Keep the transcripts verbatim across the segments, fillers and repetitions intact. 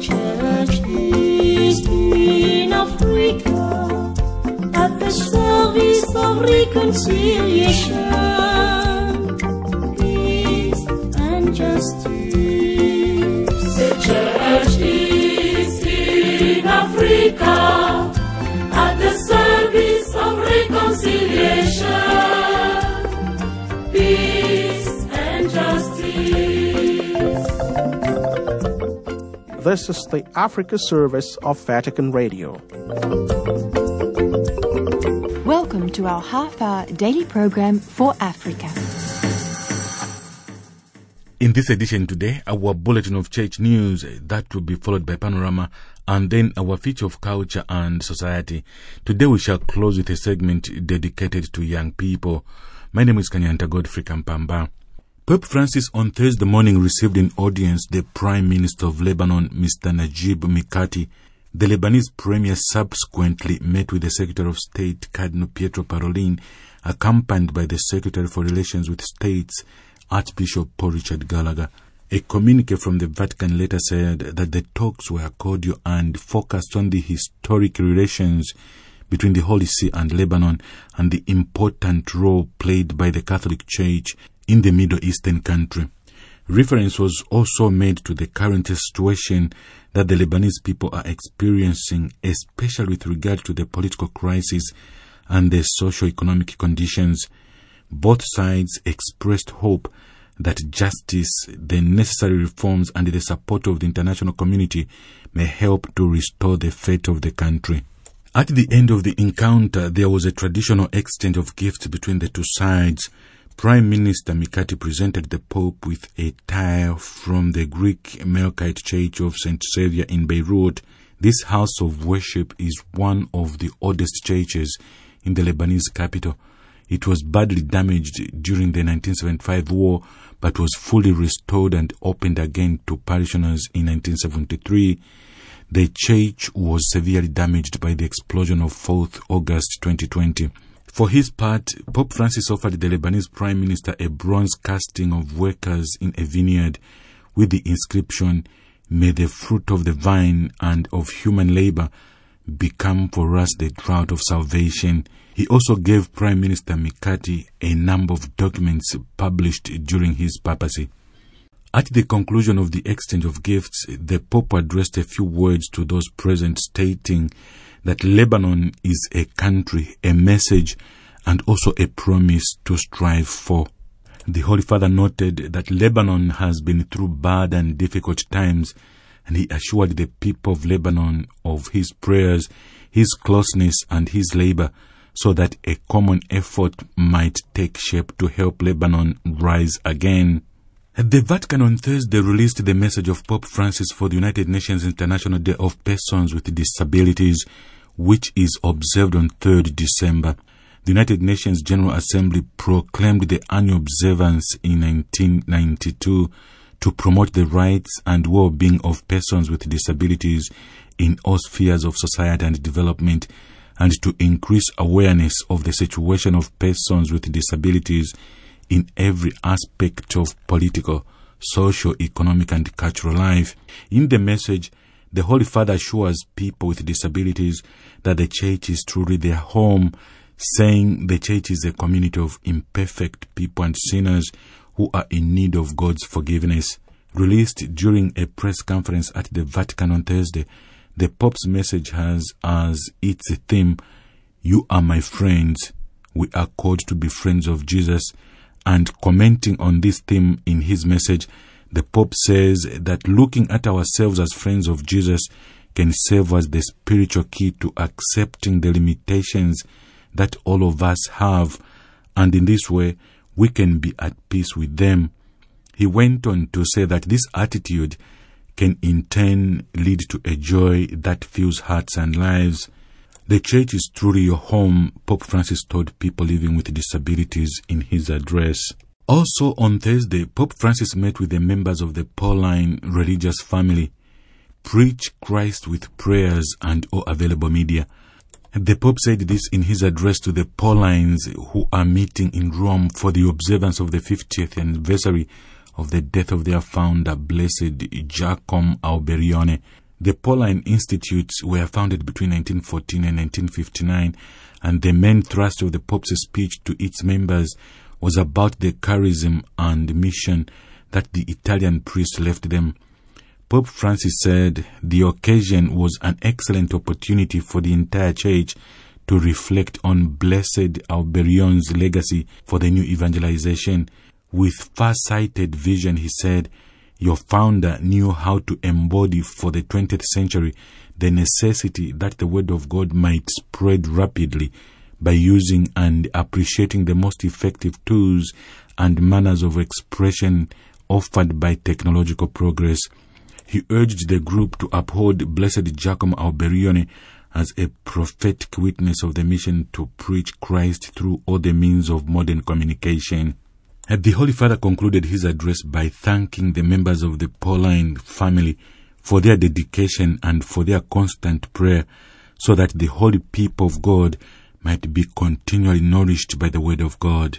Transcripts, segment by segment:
church is in Africa at the service of reconciliation, peace and justice. The church is in Africa at the service of reconciliation, peace and justice. This is the Africa service of Vatican Radio. Welcome to our half-hour daily program for Africa. In this edition today, our bulletin of church news, that will be followed by Panorama, and then our feature of culture and society. Today we shall close with a segment dedicated to young people. My name is Kanyanta Godfrey Kampamba. Pope Francis on Thursday morning received in audience the Prime Minister of Lebanon, Mister Najib Mikati. The Lebanese Premier subsequently met with the Secretary of State, Cardinal Pietro Parolin, accompanied by the Secretary for Relations with States, Archbishop Paul Richard Gallagher. A communique from the Vatican later said that the talks were cordial and focused on the historic relations between the Holy See and Lebanon and the important role played by the Catholic Church in the Middle Eastern country. Reference was also made to the current situation that the Lebanese people are experiencing, especially with regard to the political crisis and the socio-economic conditions. Both sides expressed hope that justice, the necessary reforms, and the support of the international community may help to restore the fate of the country. At the end of the encounter, there was a traditional exchange of gifts between the two sides. Prime Minister Mikati presented the Pope with a tile from the Greek Melkite Church of Saint Xavier in Beirut. This house of worship is one of the oldest churches in the Lebanese capital. It was badly damaged during the nineteen seventy-five war, but was fully restored and opened again to parishioners in nineteen seventy-three. The church was severely damaged by the explosion of fourth of August twenty twenty. For his part, Pope Francis offered the Lebanese Prime Minister a bronze casting of workers in a vineyard with the inscription, "May the fruit of the vine and of human labor become for us the drought of salvation." He also gave Prime Minister Mikati a number of documents published during his papacy. At the conclusion of the exchange of gifts, the Pope addressed a few words to those present, stating that Lebanon is a country, a message, and also a promise to strive for. The Holy Father noted that Lebanon has been through bad and difficult times, and he assured the people of Lebanon of his prayers, his closeness, and his labor, so that a common effort might take shape to help Lebanon rise again. The Vatican on Thursday released the message of Pope Francis for the United Nations International Day of Persons with Disabilities, which is observed on third of December. The United Nations General Assembly proclaimed the annual observance in nineteen ninety-two to promote the rights and well-being of persons with disabilities in all spheres of society and development, and to increase awareness of the situation of persons with disabilities in every aspect of political, social, economic, and cultural life. In the message, the Holy Father assures people with disabilities that the Church is truly their home, saying the Church is a community of imperfect people and sinners who are in need of God's forgiveness. Released during a press conference at the Vatican on Thursday, the Pope's message has as its theme, "You are my friends. We are called to be friends of Jesus." And commenting on this theme in his message, the Pope says that looking at ourselves as friends of Jesus can serve as the spiritual key to accepting the limitations that all of us have, and in this way we can be at peace with them. He went on to say that this attitude can in turn lead to a joy that fills hearts and lives. The Church is truly your home, Pope Francis told people living with disabilities in his address. Also on Thursday, Pope Francis met with the members of the Pauline religious family. Preach Christ with prayers and all available media. The Pope said this in his address to the Paulines who are meeting in Rome for the observance of the fiftieth anniversary of the death of their founder, Blessed Giacomo Alberione. The Pauline Institutes were founded between nineteen fourteen and nineteen fifty-nine, and the main thrust of the Pope's speech to its members was about the charism and mission that the Italian priest left them. Pope Francis said the occasion was an excellent opportunity for the entire Church to reflect on Blessed Alberion's legacy for the new evangelization. With far-sighted vision, he said, your founder knew how to embody for the twentieth century the necessity that the Word of God might spread rapidly by using and appreciating the most effective tools and manners of expression offered by technological progress. He urged the group to uphold Blessed Giacomo Alberione as a prophetic witness of the mission to preach Christ through all the means of modern communication. The Holy Father concluded his address by thanking the members of the Pauline family for their dedication and for their constant prayer, so that the holy people of God might be continually nourished by the Word of God.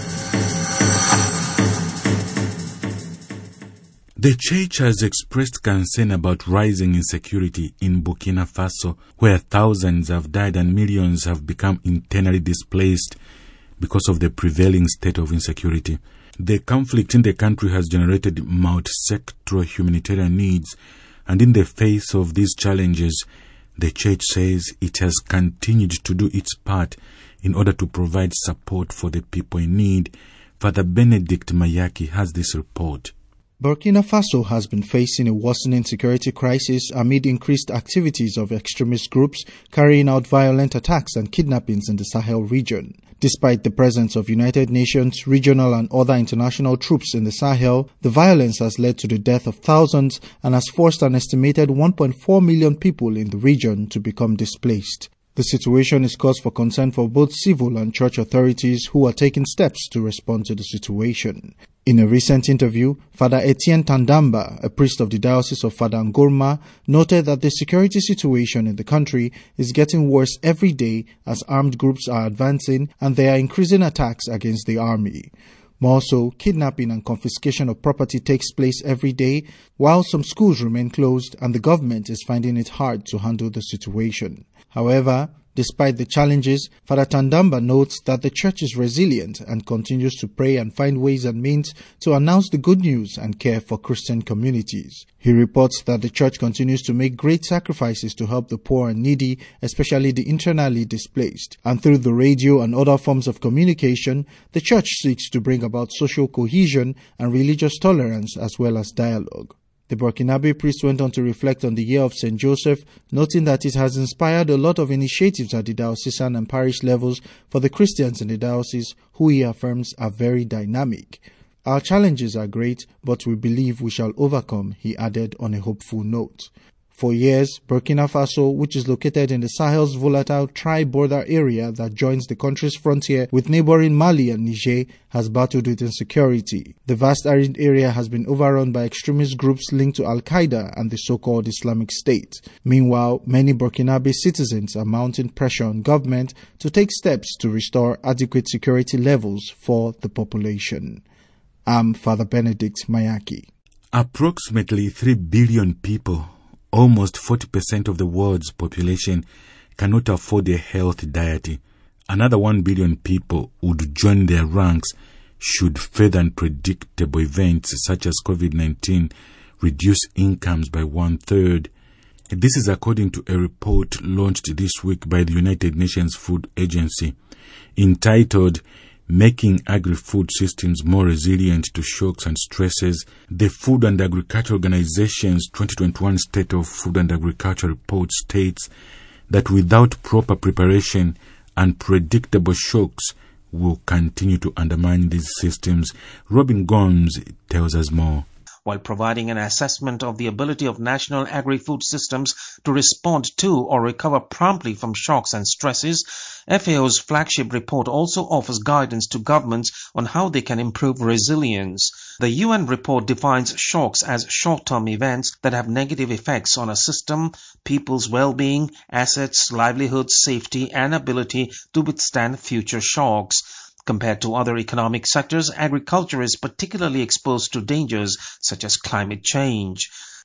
The Church has expressed concern about rising insecurity in Burkina Faso, where thousands have died and millions have become internally displaced because of the prevailing state of insecurity. The conflict in the country has generated multi-sectoral humanitarian needs, and in the face of these challenges, the Church says it has continued to do its part in order to provide support for the people in need. Father Benedict Mayaki has this report. Burkina Faso has been facing a worsening security crisis amid increased activities of extremist groups carrying out violent attacks and kidnappings in the Sahel region. Despite the presence of United Nations, regional and other international troops in the Sahel, the violence has led to the death of thousands and has forced an estimated one point four million people in the region to become displaced. The situation is cause for concern for both civil and church authorities who are taking steps to respond to the situation. In a recent interview, Father Etienne Tandamba, a priest of the Diocese of Father Ngorma, noted that the security situation in the country is getting worse every day as armed groups are advancing and there are increasing attacks against the army. More so, kidnapping and confiscation of property takes place every day, while some schools remain closed and the government is finding it hard to handle the situation. However, despite the challenges, Father Tandamba notes that the Church is resilient and continues to pray and find ways and means to announce the good news and care for Christian communities. He reports that the Church continues to make great sacrifices to help the poor and needy, especially the internally displaced. And through the radio and other forms of communication, the Church seeks to bring about social cohesion and religious tolerance as well as dialogue. The Burkinabe priest went on to reflect on the year of Saint Joseph, noting that it has inspired a lot of initiatives at the diocesan and parish levels for the Christians in the diocese, who he affirms are very dynamic. Our challenges are great, but we believe we shall overcome, he added on a hopeful note. For years, Burkina Faso, which is located in the Sahel's volatile tri-border area that joins the country's frontier with neighboring Mali and Niger, has battled with insecurity. The vast arid area has been overrun by extremist groups linked to Al-Qaeda and the so-called Islamic State. Meanwhile, many Burkinabe citizens are mounting pressure on government to take steps to restore adequate security levels for the population. I'm Father Benedict Mayaki. Approximately three billion people, almost forty percent of the world's population, cannot afford a healthy diet. Another one billion people would join their ranks should further unpredictable events such as COVID nineteen reduce incomes by one-third. This is according to a report launched this week by the United Nations Food Agency, entitled Making Agri-Food Systems More Resilient to Shocks and Stresses. The Food and Agriculture Organization's twenty twenty-one State of Food and Agriculture report states that without proper preparation, unpredictable shocks will continue to undermine these systems. Robin Gomes tells us more. While providing an assessment of the ability of national agri-food systems to respond to or recover promptly from shocks and stresses, F A O's flagship report also offers guidance to governments on how they can improve resilience. The U N report defines shocks as short-term events that have negative effects on a system, people's well-being, assets, livelihoods, safety, and ability to withstand future shocks. Compared to other economic sectors, agriculture is particularly exposed to dangers such as climate change.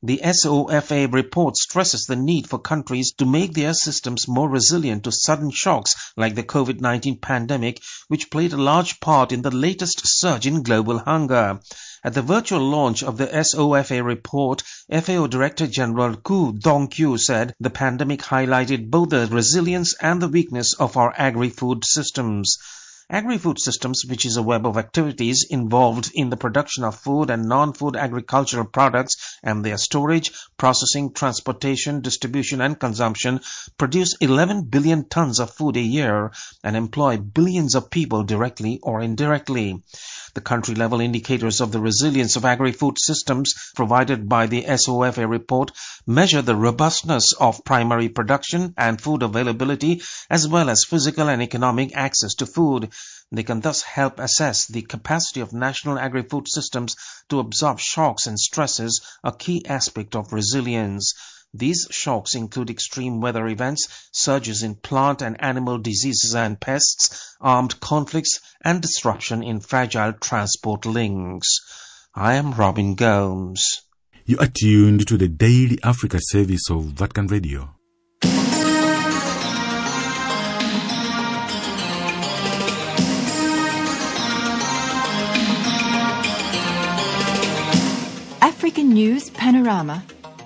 The S O F A report stresses the need for countries to make their systems more resilient to sudden shocks like the COVID nineteen pandemic, which played a large part in the latest surge in global hunger. At the virtual launch of the S O F A report, F A O Director General Koo Dong-kyu said the pandemic highlighted both the resilience and the weakness of our agri-food systems. Agri-food systems, which is a web of activities involved in the production of food and non-food agricultural products and their storage, processing, transportation, distribution and consumption, produce eleven billion tons of food a year and employ billions of people directly or indirectly. The country-level indicators of the resilience of agri-food systems provided by the S O F A report measure the robustness of primary production and food availability as well as physical and economic access to food. They can thus help assess the capacity of national agri-food systems to absorb shocks and stresses, a key aspect of resilience. These shocks include extreme weather events, surges in plant and animal diseases and pests, armed conflicts, and disruption in fragile transport links. I am Robin Gomes. You are tuned to the Daily Africa service of Vatican Radio. African News Panorama.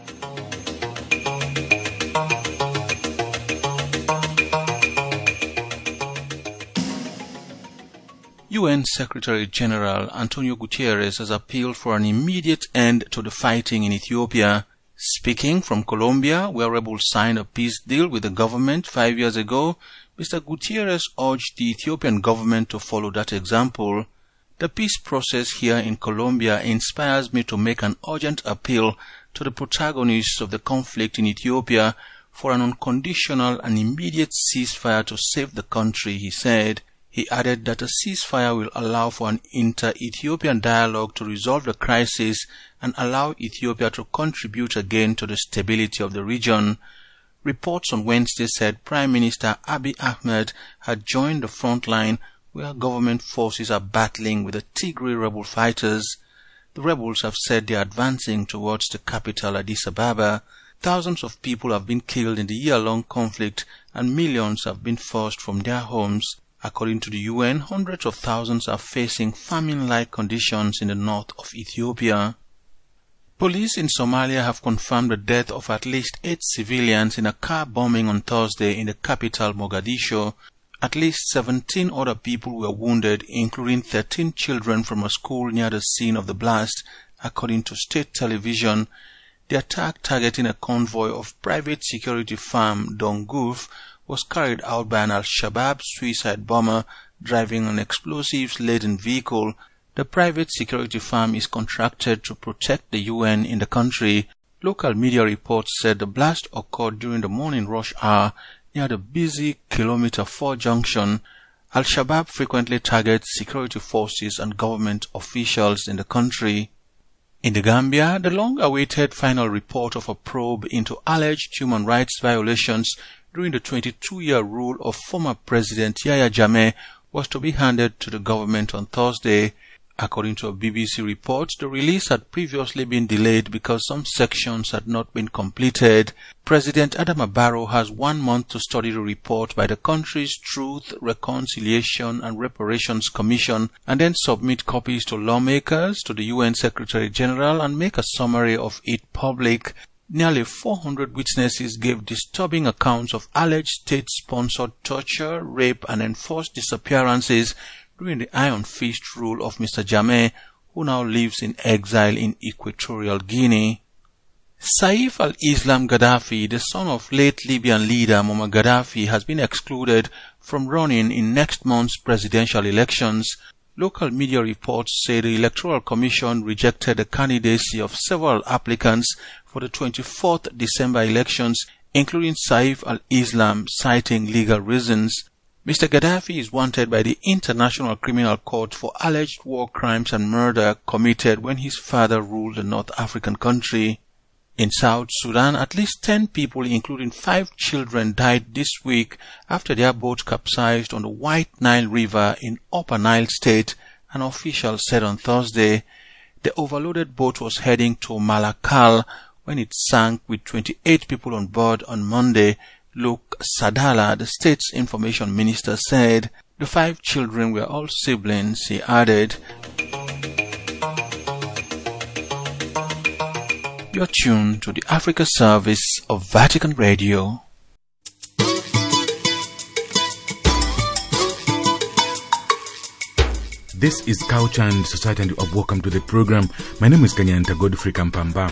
U N Secretary-General Antonio Guterres has appealed for an immediate end to the fighting in Ethiopia. Speaking from Colombia, where rebels signed a peace deal with the government five years ago, Mister Guterres urged the Ethiopian government to follow that example. The peace process here in Colombia inspires me to make an urgent appeal to the protagonists of the conflict in Ethiopia for an unconditional and immediate ceasefire to save the country, he said. He added that a ceasefire will allow for an inter-Ethiopian dialogue to resolve the crisis and allow Ethiopia to contribute again to the stability of the region. Reports on Wednesday said Prime Minister Abiy Ahmed had joined the front line where government forces are battling with the Tigray rebel fighters. The rebels have said they are advancing towards the capital Addis Ababa. Thousands of people have been killed in the year-long conflict and millions have been forced from their homes. According to the U N, hundreds of thousands are facing famine-like conditions in the north of Ethiopia. Police in Somalia have confirmed the death of at least eight civilians in a car bombing on Thursday in the capital Mogadishu. At least seventeen other people were wounded, including thirteen children from a school near the scene of the blast, according to state television. The attack, targeting a convoy of private security firm Donguf, was carried out by an Al-Shabaab suicide bomber driving an explosives-laden vehicle. The private security firm is contracted to protect the U N in the country. Local media reports said the blast occurred during the morning rush hour near the busy Kilometer four junction. Al-Shabaab frequently targets security forces and government officials in the country. In the Gambia, the long-awaited final report of a probe into alleged human rights violations during the twenty-two-year rule of former President Yahya Jammeh was to be handed to the government on Thursday. According to a B B C report, the release had previously been delayed because some sections had not been completed. President Adama Barrow has one month to study the report by the country's Truth, Reconciliation and Reparations Commission and then submit copies to lawmakers, to the U N Secretary-General and make a summary of it public. Nearly four hundred witnesses gave disturbing accounts of alleged state-sponsored torture, rape and enforced disappearances during the Iron Fist rule of Mister Jammeh, who now lives in exile in Equatorial Guinea. Saif al-Islam Gaddafi, the son of late Libyan leader Muammar Gaddafi, has been excluded from running in next month's presidential elections. Local media reports say the Electoral Commission rejected the candidacy of several applicants for the twenty-fourth December elections, including Saif al-Islam, citing legal reasons. Mister Gaddafi is wanted by the International Criminal Court for alleged war crimes and murder committed when his father ruled the North African country. In South Sudan, at least ten people, including five children, died this week after their boat capsized on the White Nile River in Upper Nile State, an official said on Thursday. The overloaded boat was heading to Malakal, when it sank with twenty-eight people on board on Monday. Luke Sadala, the state's information minister, said the five children were all siblings. He added, "You're tuned to the Africa service of Vatican Radio." This is Culture and Society, and you are welcome to the program. My name is Kanyanta Godfrey Kampamba.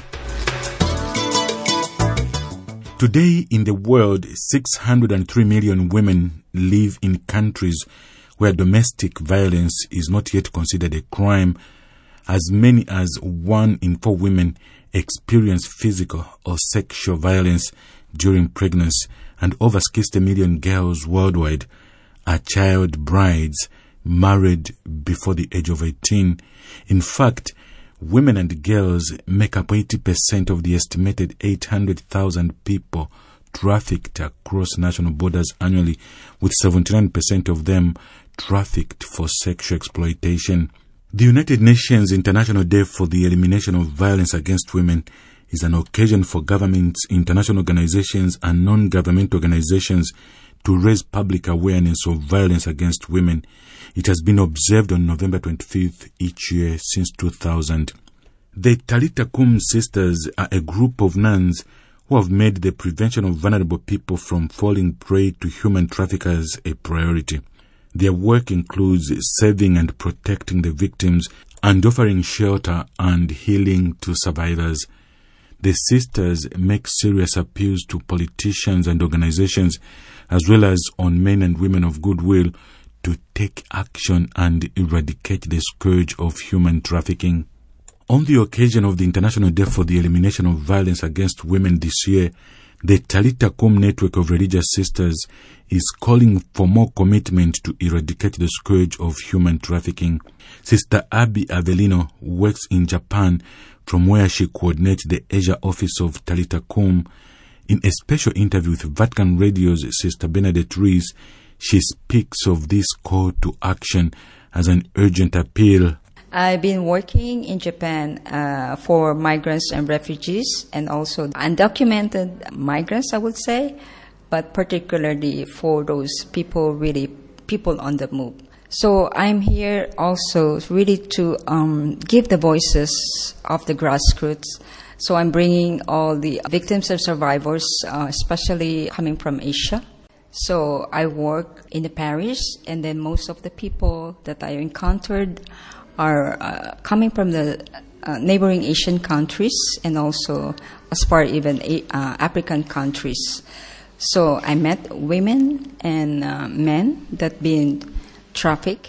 Today in the world, six hundred three million women live in countries where domestic violence is not yet considered a crime. As many as one in four women experience physical or sexual violence during pregnancy, and over sixty million girls worldwide are child brides married before the age of eighteen. In fact, women and girls make up eighty percent of the estimated eight hundred thousand people trafficked across national borders annually, with seventy-nine percent of them trafficked for sexual exploitation. The United Nations International Day for the Elimination of Violence Against Women is an occasion for governments, international organizations, and non-government organizations to raise public awareness of violence against women. It has been observed on November twenty-fifth each year since two thousand. The Talitha Kum Sisters are a group of nuns who have made the prevention of vulnerable people from falling prey to human traffickers a priority. Their work includes saving and protecting the victims and offering shelter and healing to survivors. The sisters make serious appeals to politicians and organizations, as well as on men and women of goodwill, to take action and eradicate the scourge of human trafficking. On the occasion of the International Day for the Elimination of Violence Against Women this year, the Talitha Kum network of religious sisters is calling for more commitment to eradicate the scourge of human trafficking. Sister Abby Avellino works in Japan, from where she coordinates the Asia office of Talitha Kum. In a special interview with Vatican Radio's Sister Bernadette Rees, she speaks of this call to action as an urgent appeal. I've been working in Japan uh, for migrants and refugees, and also undocumented migrants, I would say, but particularly for those people, really people on the move. So I'm here also really to um, give the voices of the grassroots. So I'm bringing all the victims and survivors, uh, especially coming from Asia. So I work in the parish, and then most of the people that I encountered are uh, coming from the uh, neighboring Asian countries, and also as far even uh, African countries. So I met women and uh, men that been trafficked,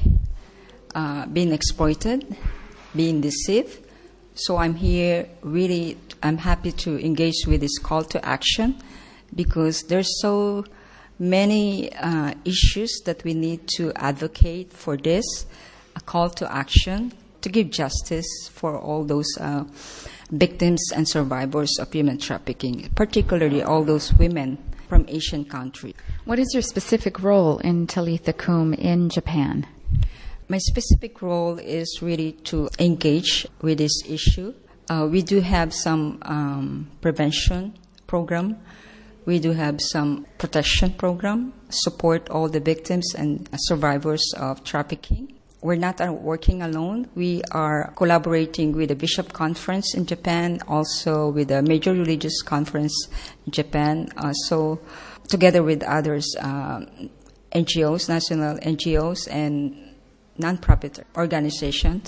uh, being exploited, being deceived. So I'm here really, I'm happy to engage with this call to action, because there's so many uh, issues that we need to advocate for this, a call to action to give justice for all those uh, victims and survivors of human trafficking, particularly all those women from Asian countries. What is your specific role in Talitha Kum in Japan? My specific role is really to engage with this issue. Uh, we do have some um, prevention program. We do have some protection program, support all the victims and survivors of trafficking. We're not working alone. We are collaborating with the Bishop Conference in Japan, also with the Major Religious Conference in Japan. Uh, so together with others, uh, N G Os, national N G Os, and non-profit organizations.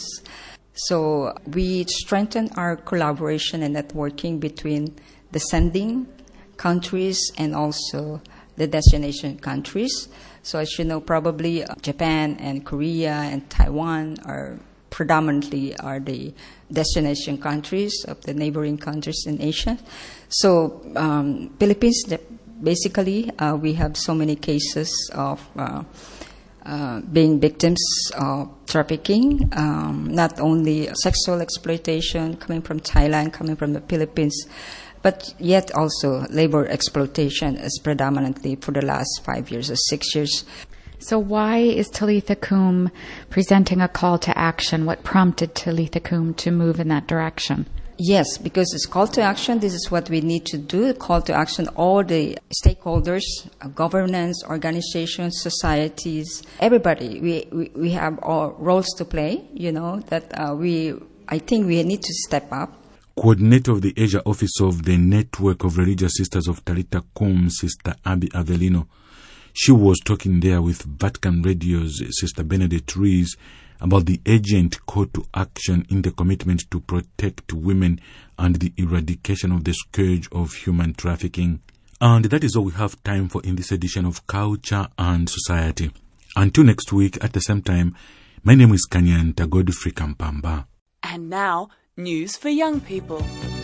So we strengthen our collaboration and networking between the sending countries and also the destination countries. So as you know, probably Japan and Korea and Taiwan are predominantly are the destination countries of the neighboring countries in Asia. So um, Philippines, basically, uh, we have so many cases of uh, uh, being victims of trafficking, um, not only sexual exploitation coming from Thailand, coming from the Philippines, but yet also labor exploitation is predominantly for the last five years or six years. So why is Talitha Kum presenting a call to action? What prompted Talitha Kum to move in that direction? Yes, because it's call to action. This is what we need to do. Call to action, all the stakeholders, uh, governance, organizations, societies, everybody. We, we, we have our roles to play, you know, that uh, we, I think we need to step up. Coordinator of the Asia Office of the Network of Religious Sisters of Talitha Kum, Sister Abby Avelino. She was talking there with Vatican Radio's Sister Benedict Ruiz about the urgent call to action in the commitment to protect women and the eradication of the scourge of human trafficking. And that is all we have time for in this edition of Culture and Society. Until next week at the same time, my name is Kanyanta Godfrey Kampamba. And now, news for young people.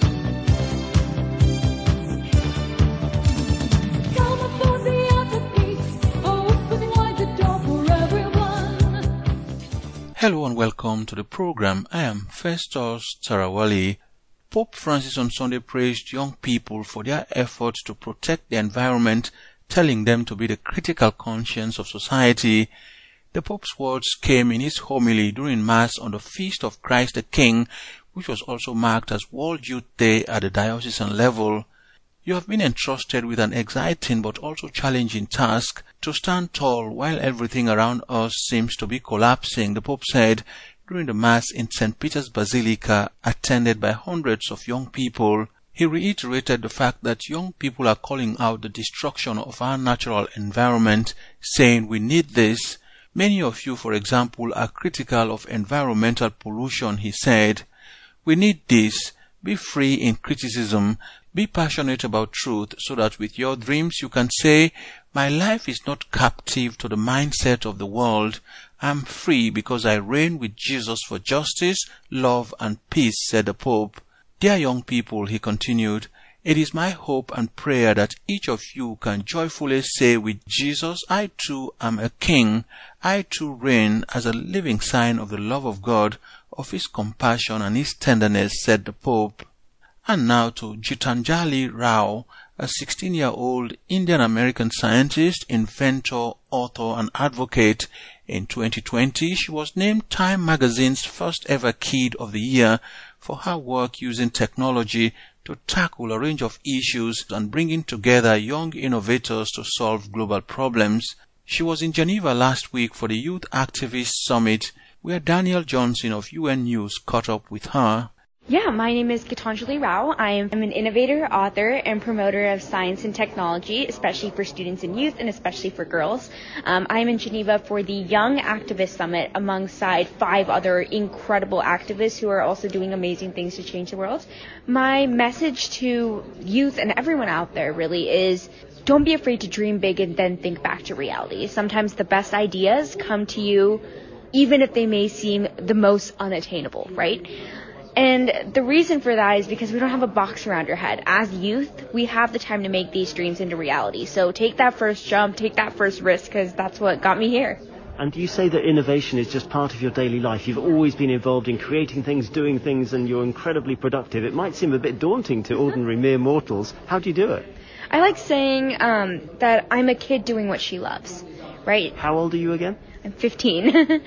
Hello and welcome to the program. I am Festus Tarawali. Pope Francis on Sunday praised young people for their efforts to protect the environment, telling them to be the critical conscience of society. The Pope's words came in his homily during Mass on the Feast of Christ the King, which was also marked as World Youth Day at the diocesan level. You have been entrusted with an exciting but also challenging task to stand tall while everything around us seems to be collapsing, the Pope said during the Mass in Saint Peter's Basilica, attended by hundreds of young people. He reiterated the fact that young people are calling out the destruction of our natural environment, saying we need this. Many of you, for example, are critical of environmental pollution, he said. We need this. Be free in criticism. Be passionate about truth so that with your dreams you can say, my life is not captive to the mindset of the world. I'm free because I reign with Jesus for justice, love, and peace, said the Pope. Dear young people, he continued, it is my hope and prayer that each of you can joyfully say with Jesus, I too am a king. I too reign as a living sign of the love of God, of his compassion and his tenderness, said the Pope. And now to Gitanjali Rao, a sixteen-year-old Indian-American scientist, inventor, author, and advocate. In twenty twenty, she was named Time magazine's first ever Kid of the Year for her work using technology to tackle a range of issues and bringing together young innovators to solve global problems. She was in Geneva last week for the Youth Activist Summit, where Daniel Johnson of U N News caught up with her. Yeah, my name is Gitanjali Rao. I am an innovator, author, and promoter of science and technology, especially for students and youth, and especially for girls. Um, I am in Geneva for the Young Activist Summit alongside five other incredible activists who are also doing amazing things to change the world. My message to youth and everyone out there really is, don't be afraid to dream big and then think back to reality. Sometimes the best ideas come to you even if they may seem the most unattainable, right? And the reason for that is because we don't have a box around our head. As youth, we have the time to make these dreams into reality. So take that first jump, take that first risk, because that's what got me here. And you say that innovation is just part of your daily life. You've always been involved in creating things, doing things, and you're incredibly productive. It might seem a bit daunting to ordinary mere mortals. How do you do it? I like saying um, that I'm a kid doing what she loves, right? How old are you again? I'm fifteen.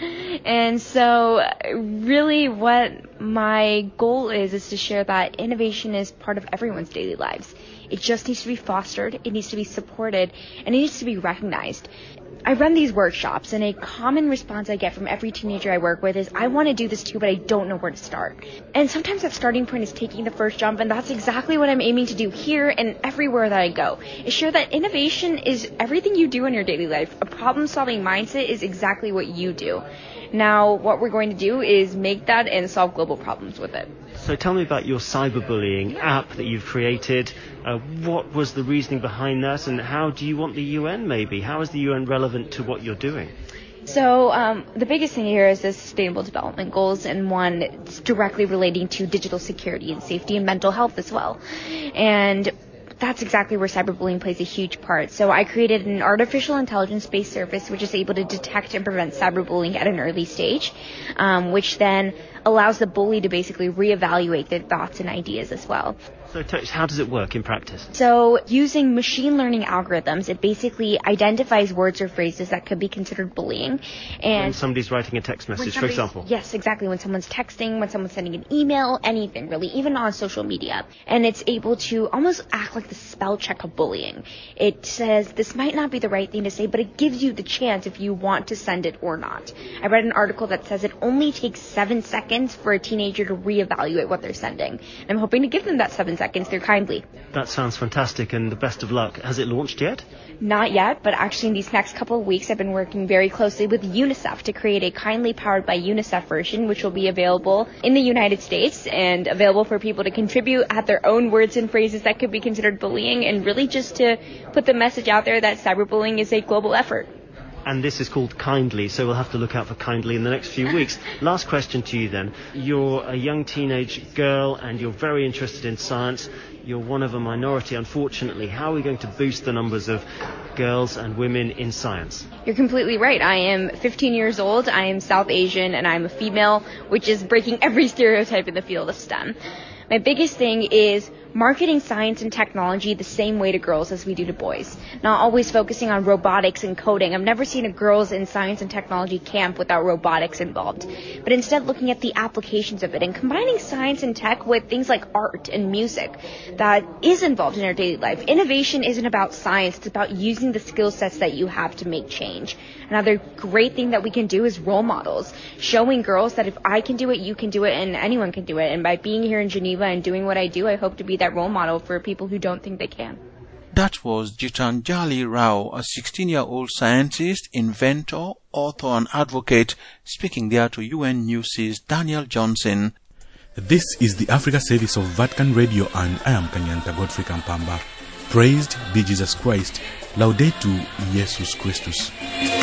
And so really what my goal is is to share that innovation is part of everyone's daily lives. It just needs to be fostered, it needs to be supported, and it needs to be recognized. I run these workshops, and a common response I get from every teenager I work with is, I want to do this too, but I don't know where to start. And sometimes that starting point is taking the first jump, and that's exactly what I'm aiming to do here and everywhere that I go. Is share that innovation is everything you do in your daily life. A problem-solving mindset is exactly what you do. Now, what we're going to do is make that and solve global problems with it. So tell me about your cyberbullying app that you've created. Uh, what was the reasoning behind that, and how do you want the U N maybe? How is the U N relevant to what you're doing? So um, the biggest thing here is the Sustainable Development Goals, and one that's directly relating to digital security and safety and mental health as well. And that's exactly where cyberbullying plays a huge part. So I created an artificial intelligence-based service which is able to detect and prevent cyberbullying at an early stage, um, which then allows the bully to basically reevaluate their thoughts and ideas as well. So, Tosh, how does it work in practice? So, using machine learning algorithms, it basically identifies words or phrases that could be considered bullying. And when somebody's writing a text message, for example? Yes, exactly. When someone's texting, when someone's sending an email, anything really, even on social media. And it's able to almost act like the spell check of bullying. It says, this might not be the right thing to say, but it gives you the chance if you want to send it or not. I read an article that says it only takes seven seconds for a teenager to reevaluate what they're sending. And I'm hoping to give them that seven seconds through Kindly. That sounds fantastic, and the best of luck. Has it launched yet? Not yet, but actually in these next couple of weeks I've been working very closely with UNICEF to create a Kindly powered by UNICEF version, which will be available in the United States and available for people to contribute, add their own words and phrases that could be considered bullying, and really just to put the message out there that cyberbullying is a global effort. And this is called Kindly, so we'll have to look out for Kindly in the next few weeks. Last question to you then. You're a young teenage girl and you're very interested in science. You're one of a minority, unfortunately. How are we going to boost the numbers of girls and women in science? You're completely right. I am fifteen years old, I am South Asian, and I'm a female, which is breaking every stereotype in the field of STEM. My biggest thing is marketing science and technology the same way to girls as we do to boys. Not always focusing on robotics and coding. I've never seen a girls in science and technology camp without robotics involved. But instead looking at the applications of it and combining science and tech with things like art and music that is involved in our daily life. Innovation isn't about science. It's about using the skill sets that you have to make change. Another great thing that we can do is role models. Showing girls that if I can do it, you can do it, and anyone can do it. And by being here in Geneva and doing what I do, I hope to be that role model for people who don't think they can. That was Gitanjali Rao, a sixteen-year-old scientist, inventor, author and advocate, speaking there to U N News' Daniel Johnson. This is the Africa service of Vatican Radio, and I am Kanyanta Godfrey Kampamba. Praised be Jesus Christ. Laudetur Jesus Christus.